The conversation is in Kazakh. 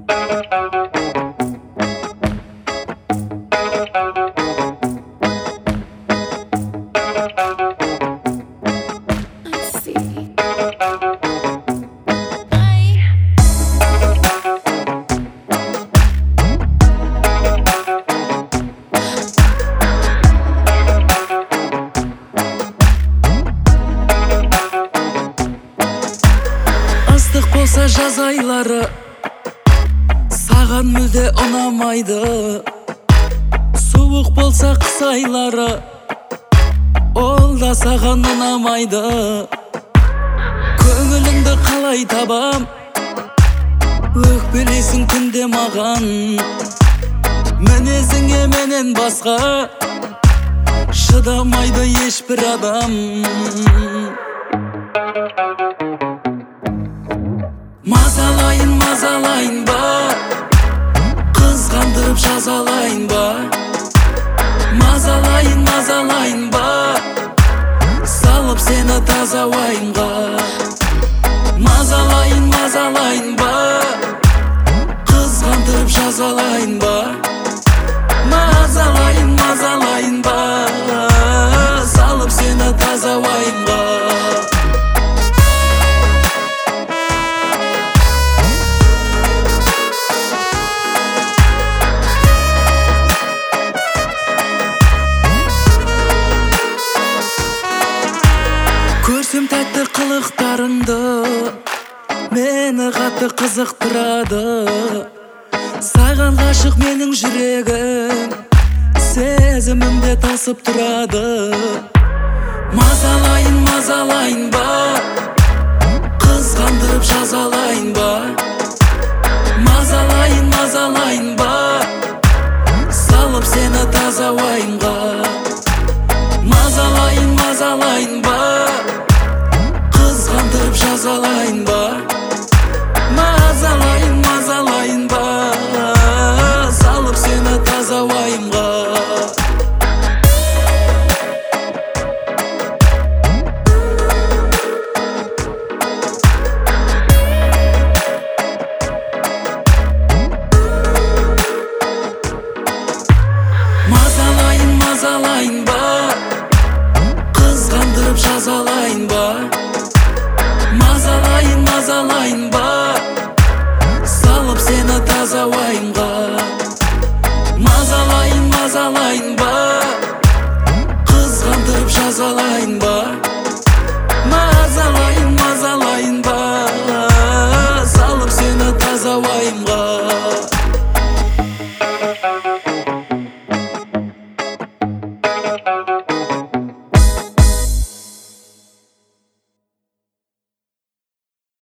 Ыстық болса жаз айлары саған мүлде ұнамайды, суық болса қыс айлары ол да саған ұнамайды. Көңіліңді қалай табам, өкпелесің күнде маған, мінезіңе менен басқа шыдамайды ешбір адам. Мазалайын ба, қызғандырып жазалайын ба? Мазалайын ба, салып сені таза уайымға. Мазалайын ба, қызғандырып жазалайын ба? Мазалайын ба, салып сені таза уайымға. Көрсем тәтті қылықтарыңды, мені қатты қызықтырады. Саған ғашық менің жүрегім, сезімімде тасып тұрады. Мазалайын ба, қызғандырып жазалайын ба? Мазалайын ба, салып сені таза уайымға. Мазалайын ба, қызғандырып жазалайын ба? Мазалайын ба, салып сені таза уайымға. Мазалайын ба, қызғандырып жазалайын ба? Мазалайын ба, салып сені таза уайымға. Мазалайын ба, қызғандырып жазалайын ба? Мазалайын ба, салып сені таза уайымға.